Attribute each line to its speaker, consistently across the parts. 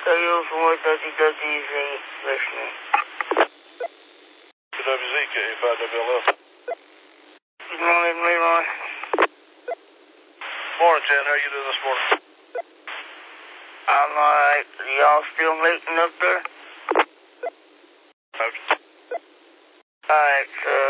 Speaker 1: KO4WWZ listening.
Speaker 2: WZ, K5WLF.
Speaker 1: Good morning, Leroy.
Speaker 2: Morning, Jan. How you doing this morning?
Speaker 1: I'm alright. Y'all still meeting up there? Alright, so,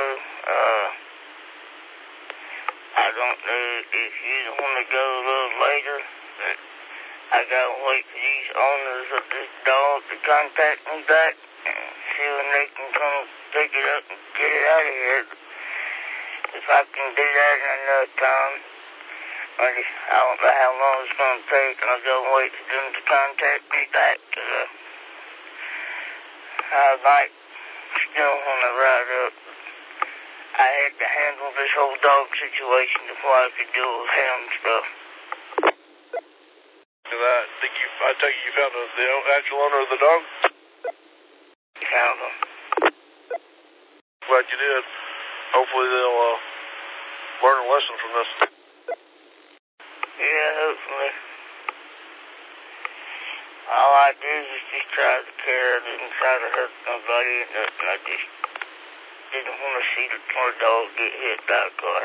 Speaker 1: I don't know if you want to go a little later, but I gotta wait for these owners of this dog to contact me back and see when they can come pick it up and get it out of here. If I can do that in enough time, I don't know how long it's going to take. I'll go wait for them to contact me back. I might still want to ride up. I had to handle this whole dog situation before I could deal with him stuff.
Speaker 2: I take it you found the actual owner of the dog?
Speaker 1: Found him.
Speaker 2: Glad you did. Hopefully they'll learn a lesson from this.
Speaker 1: Yeah, hopefully. All I did was just try to care. I didn't try to hurt nobody or nothing. I just didn't want to see the poor dog get hit by a car.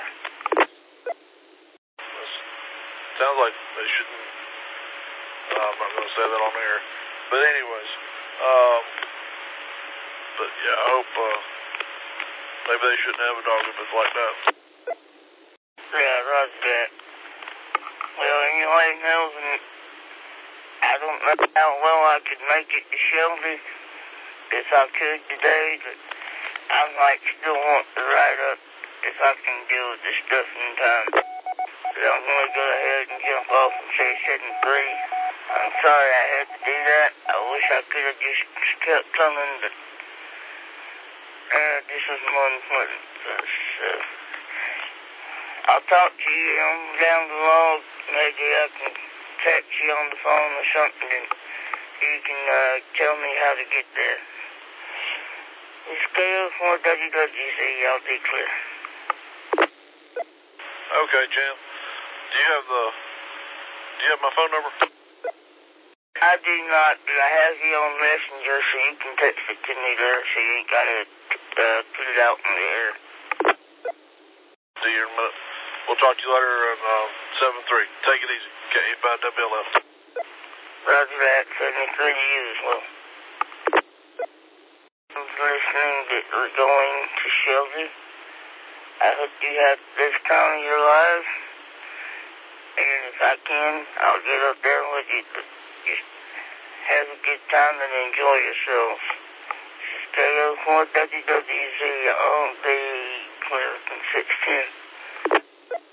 Speaker 2: Sounds like they shouldn't. I'm not going to say that on air. But anyways, but yeah, I hope maybe they shouldn't have a dog if it's like that.
Speaker 1: Yeah, roger that. Well, anyway, Nelson, I don't know how well I could make it to Shelby if I could today, but I might still want to ride up if I can deal with this stuff in time. But I'm going to go ahead and jump off and say 7-3. I'm sorry I had to do that. I wish I could have just kept coming, but this was more important. I'll talk to you down the road. Maybe I can catch you on the phone or something, and you can tell me how to get there. It's KO4WWZ, y'all be clear.
Speaker 2: Okay, Jan. Do you have my phone number?
Speaker 1: I do not, but I have you on Messenger, so you can text it to me there, so you ain't got to put it out in the air.
Speaker 2: See you in a minute. We'll talk to you later on 7-3. Take it easy. K5WLF.
Speaker 1: Roger that. 73 to you as well. Listening that we're going to Shelby. I hope you have the best time of your life. And if I can, I'll get up there with you. But just have a good time and enjoy yourselves. This is KO4WWZ. I'll be clear from 610.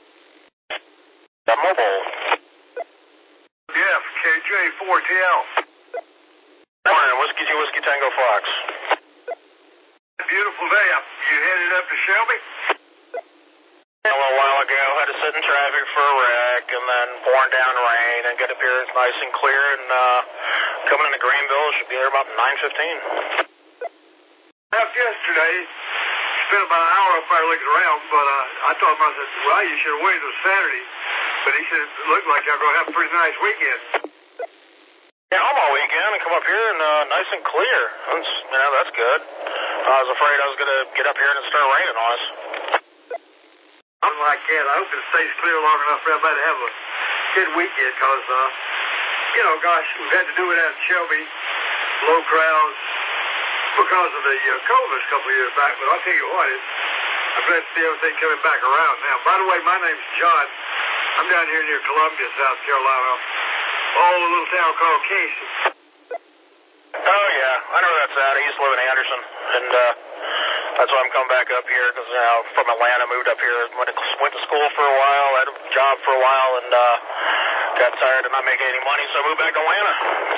Speaker 2: Mobile.
Speaker 3: Yeah, KJ4TL.
Speaker 2: Morning, Whiskey Tango Fox.
Speaker 3: Beautiful day. You headed up to Shelby?
Speaker 2: A little while ago, had to sit in traffic for a wreck, and then pouring down rain, and get up here, it's nice and clear, and coming into Greenville, should be there about 9:15.
Speaker 3: Left yesterday, spent about an hour up there looking around, but I told him, I said, well, you should have waited till Saturday. But he said, it looked like y'all going to have a pretty nice weekend.
Speaker 2: Yeah, home all weekend, and come up here, and nice and clear. That's good. I was afraid I was going to get up here and it start raining on us.
Speaker 3: Something like that. I hope it stays clear long enough for everybody to have a good weekend, because, gosh, we've had to do it out in Shelby, low crowds, because of the COVID a couple of years back. But I'll tell you what, I'm glad to see everything coming back around now. By the way, my name's John. I'm down here near Columbia, South Carolina. Oh, a little town called Casey.
Speaker 2: Oh, yeah. I know where that's at. I used to live in Anderson, and that's why I'm coming back up here, because, from Atlanta, moved up here, went to school for a while, had a job for a while, and got tired of not making any money, so I moved back to Atlanta.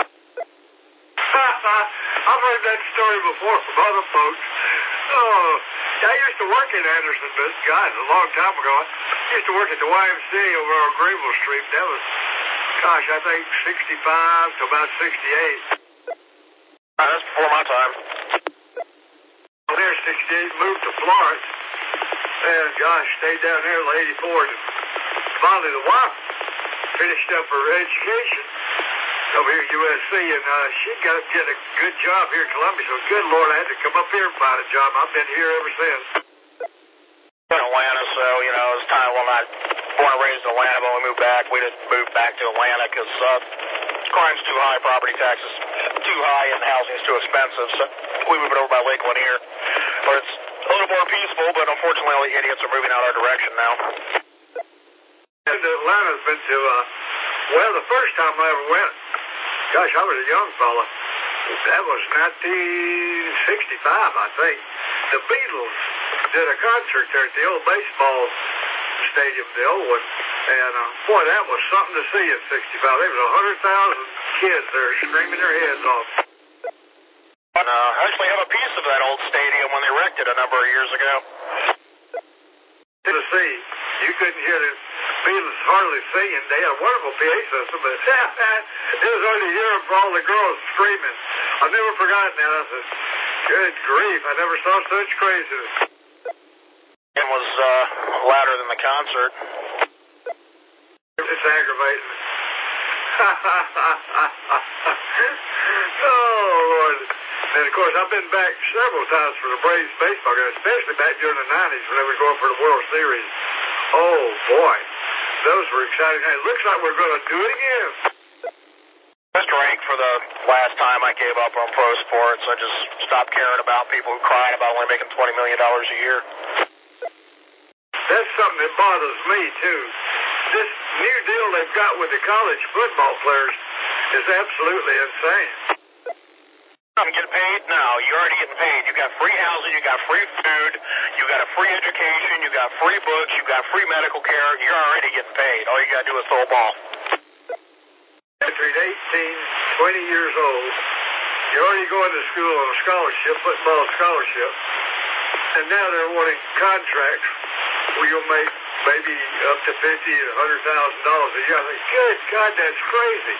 Speaker 3: I've heard that story before from other folks. Oh, I used to work in Anderson, but God, a long time ago. I used to work at the YMCA over on Greenville Street. That was, gosh, I think 65 to about 68.
Speaker 2: That's before my time.
Speaker 3: Well, there, 68, moved to Florence. And, gosh, stayed down there till 84. And finally, the wife finished up her education. over here at USC, and she got to get a good job here in Columbia. So, good Lord, I had to come up here and find a job. I've been here ever since.
Speaker 2: In Atlanta, so, you know, it's time. Well, not born and raised in Atlanta, but when we moved back, we didn't move back to Atlanta because crime's too high, property taxes too high, and housing's too expensive. So we moved over by Lake Lanier, where it's a little more peaceful, but unfortunately all the idiots are moving out our direction now.
Speaker 3: And Atlanta's been to, well, the first time I ever went, gosh, I was a young fella. That was 1965, I think. The Beatles did a concert there at the old baseball stadium, the old one. And, boy, that was something to see in 65. There was 100,000 kids there screaming their heads off.
Speaker 2: And, I actually have a piece of that old stadium when they erected a number of years ago.
Speaker 3: Tennessee, you couldn't hear the Beatles hardly singing. They had a wonderful PA system, but it was hard to hear them for all the girls screaming. I've never forgotten that. I said, good grief, I never saw such craziness.
Speaker 2: It was louder than the concert.
Speaker 3: It's aggravating. Oh, Lord. And, of course, I've been back several times for the Braves baseball game, especially back during the 90s when they were going for the World Series. Oh, boy. Those were exciting. It looks like we're going to do it again.
Speaker 2: Just drank for the last time I gave up on pro sports. I just stopped caring about people who cried about only making $20 million a year.
Speaker 3: That's something that bothers me, too. This new deal they've got with the college football players is absolutely insane.
Speaker 2: I'm getting paid now. You're already getting paid. You got free housing, you got free food, you got a free education, you got free books, you got free medical care. You're already getting paid. All you got to do is throw a ball.
Speaker 3: Between 18, 20 years old, you're already going to school on a scholarship, football scholarship, and now they're wanting contracts where you'll make maybe up to $50,000 to $100,000 a year. I think, good God, that's crazy.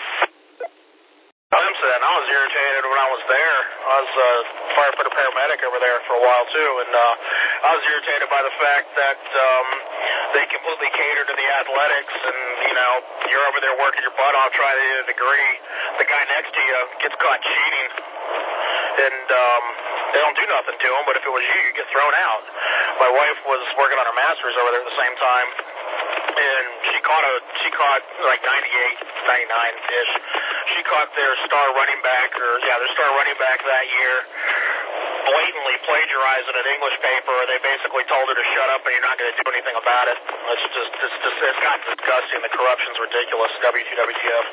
Speaker 2: I was irritated when I was there. I was a firefighter paramedic over there for a while too, and I was irritated by the fact that they completely cater to the athletics, and you know, you're over there working your butt off trying to get a degree. The guy next to you gets caught cheating, and they don't do nothing to him. But if it was you, you get thrown out. My wife was working on her master's over there at the same time, and she caught like 98, 99-ish. She caught their star running back that year blatantly plagiarizing an English paper. They basically told her to shut up and you're not going to do anything about it. It's got disgusting. The corruption's ridiculous. WTF.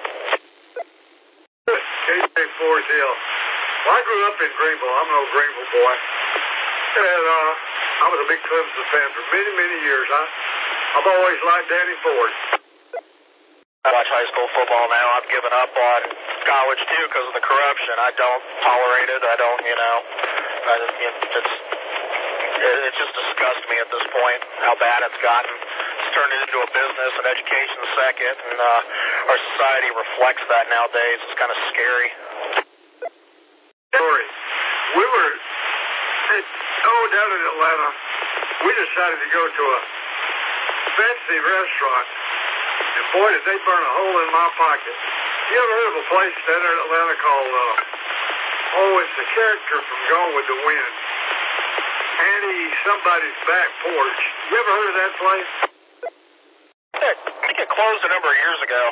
Speaker 3: KJ4 deal. Well, I grew up in Greenville. I'm an old Greenville boy. And I was a big Clemson fan for many, many years. I've always liked Danny Ford.
Speaker 2: I watch high school football now. I've given up on college too because of the corruption. I don't tolerate it. I don't, it just disgusts me at this point how bad it's gotten. It's turned it into a business and education second, and our society reflects that nowadays. It's kind of scary.
Speaker 3: Story. We were down in Atlanta. We decided to go to a fancy restaurant. And boy, did they burn a hole in my pocket. You ever heard of a place down there in Atlanta called, it's the character from Gone with the Wind. Annie somebody's back porch. You ever heard of that place?
Speaker 2: I think it closed a number of years ago.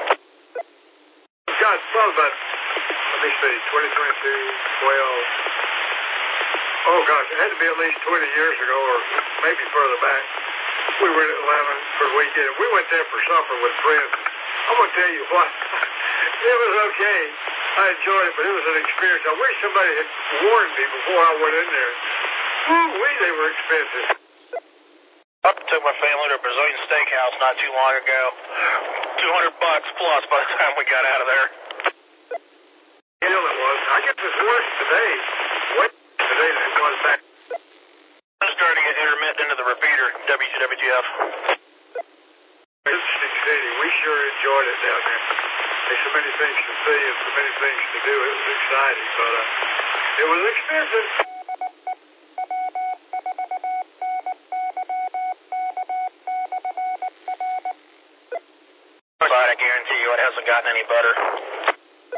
Speaker 3: God, probably about, let me see, 2022, 12. Oh, gosh, it had to be at least 20 years ago or maybe further back. We were in Atlanta for the weekend. We went there for supper with friends. I'm going to tell you what, it was okay. I enjoyed it, but it was an experience. I wish somebody had warned me before I went in there. Woo-wee, they were expensive.
Speaker 2: I took my family to a Brazilian steakhouse not too long ago. $200 plus by the time we got out of there.
Speaker 3: Hell, it was. I guess it's worse today. Way today than it was back.
Speaker 2: I'm starting to get intermittent into the repeater. WTF.
Speaker 3: Interesting city. We sure enjoyed it down there. There's so many things to see and so many things to do. It was exciting, but it was expensive.
Speaker 2: But I guarantee you it hasn't gotten any better.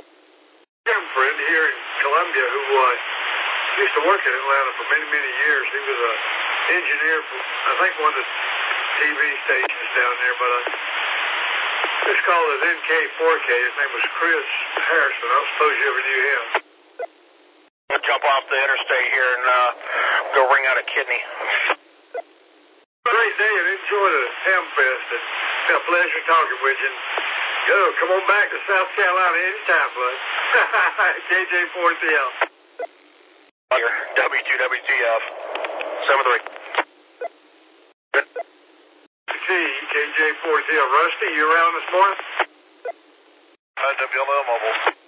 Speaker 3: Columbia who used to work in Atlanta for many, many years. He was an engineer for, I think, one of the TV stations down there, but it's called his NK4K. His name was Chris Harrison. I don't suppose you ever knew him.
Speaker 2: I'll jump off the interstate here and go wring out a kidney.
Speaker 3: Great day and enjoy the Ham Fest. It's been a pleasure talking with you. Come on back to South Carolina anytime, bud. KJ4TL.
Speaker 2: W2WTF. 7-3.
Speaker 3: KJ4TL. Rusty, you around this morning?
Speaker 2: WLL Mobile.